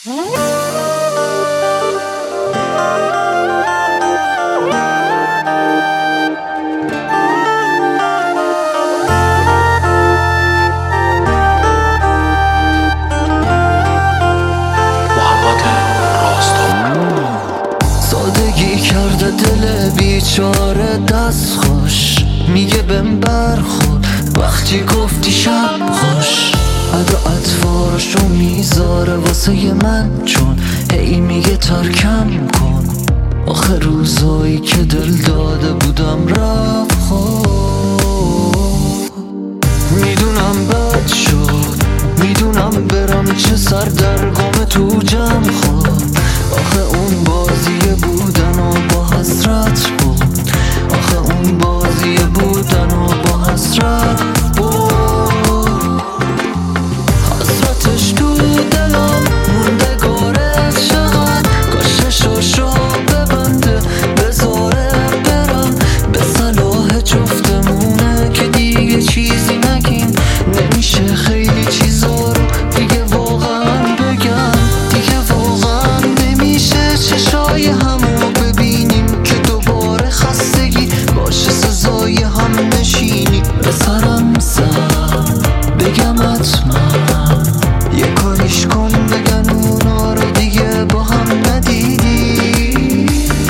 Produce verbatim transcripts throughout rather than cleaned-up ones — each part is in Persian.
دل بیچاره دست خوش میگه بهم برخورد وقتی گفتی شب خوش. ادا اطوارشو میذاره واسه من چون هی میگه ترکم کن. آخه روزایی که دل داده بودم رفت خود. میدونم بد شد، میدونم برم چه سردرگم تو جمع خود. آخه اون بازیه بودن و با حسرت بود. آخه اون بازیه بودن و با حسرت بود. حسرتش تو دلم مونده گاره چقدر کاششو شو ببنده بذاره برم به صلاح جفتمونه که دیگه چیزی نگیم. نمیشه خیلی چیزا رو دیگه واقعا بگم. دیگه واقعا نمیشه چشای همو ببینیم که دوباره خستگی باشه سزای هم نشینی. به سرم زد بگم حتما یه کاریش کن بگن اونا رو دیگه با هم ندیدی.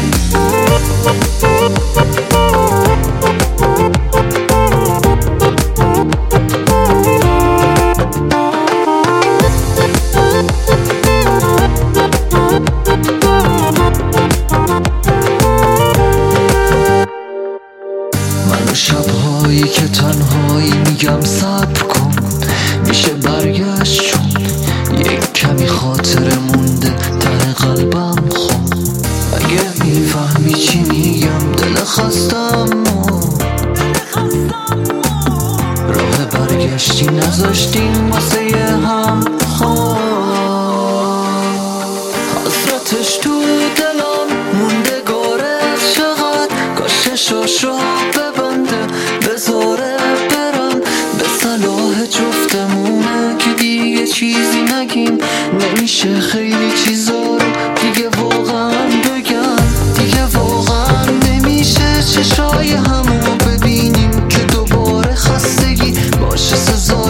منو شبهایی که تنهایی میگم صبر کن میشه برگشت چون یک کمی خاطره مونده ته قلبم. خب اگه میفهمی چی میگم دل خستم راه برگشتی نذاشتیم واسه هم. خب حسرتش تو دلم مونده گاره چقدر کاششو شو ببنده بذاره برم به صلاح جفتمونه که دیگه چیزی نگیم. نمیشه خیلی چیزا رو دیگه واقعا بگم. دیگه واقعا نمیشه چشای همو ببینیم که دوباره خستگی باشه سزا